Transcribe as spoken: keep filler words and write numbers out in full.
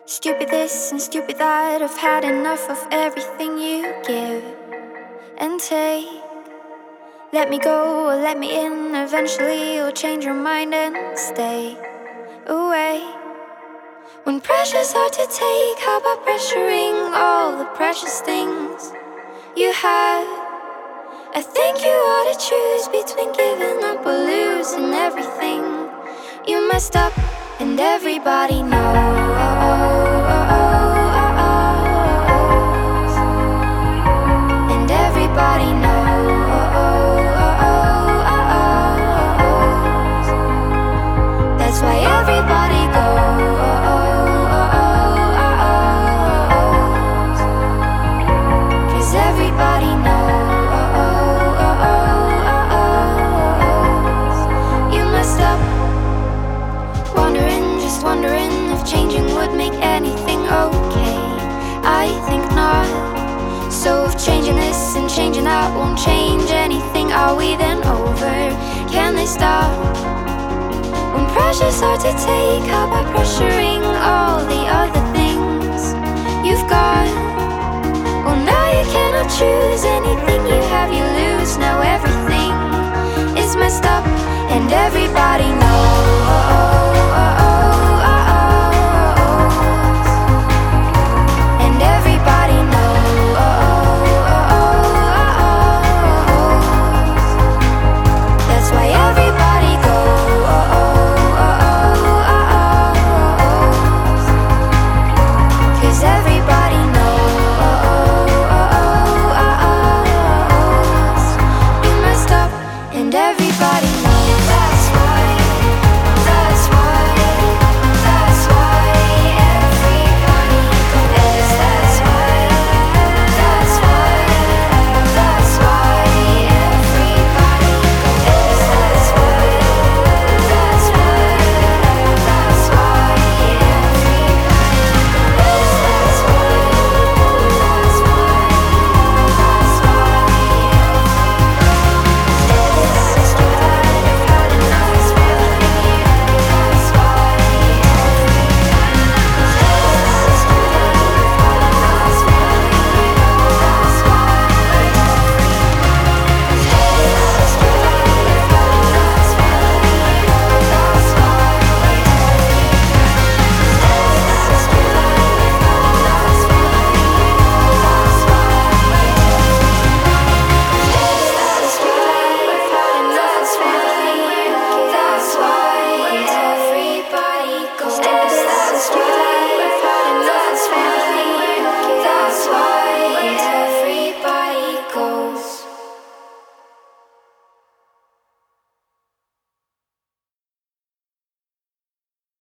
Stupid this and stupid that, I've had enough of everything you give and take. Let me go or let me in, eventually you'll change your mind and stay away. When pressure's hard to take, how about pressuring all the precious things you have? I think you ought to choose between giving up or losing everything. You messed up and everybody knows. And everybody knows. That's why everybody goes. Cause everybody knows. You messed up. Wondering, just wondering if changing would make anything okay. I think not. So if changing this and changing that won't change anything, are we then over? Can they stop? When pressure's hard to take, how about pressuring all the other things you've got? Well, now you cannot choose. Anything you have, you lose. Now everything is messed up, and everybody knows. And everybody knows. That's why everybody goes. Cause everybody knows. You messed up, and everybody knows. That's why, that's why, that's why everybody goes. That's why, that's why, that's why everybody goes. That's why, that's why, that's why everybody goes. That's why, that's why, that's why everybody goes.